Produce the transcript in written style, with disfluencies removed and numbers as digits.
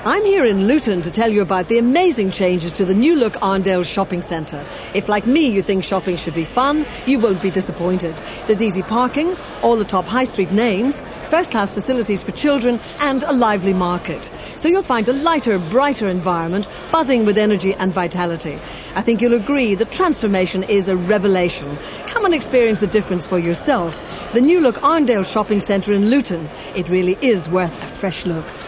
I'm here in Luton to tell you about the amazing changes to the new look Arndale Shopping Centre. If, like me, you think shopping should be fun, you won't be disappointed. There's easy parking, all the top high street names, first-class facilities for children, and a lively market. So you'll find a lighter, brighter environment, buzzing with energy and vitality. I think you'll agree that transformation is a revelation. Come and experience the difference for yourself. The new look Arndale Shopping Centre in Luton. It really is worth a fresh look.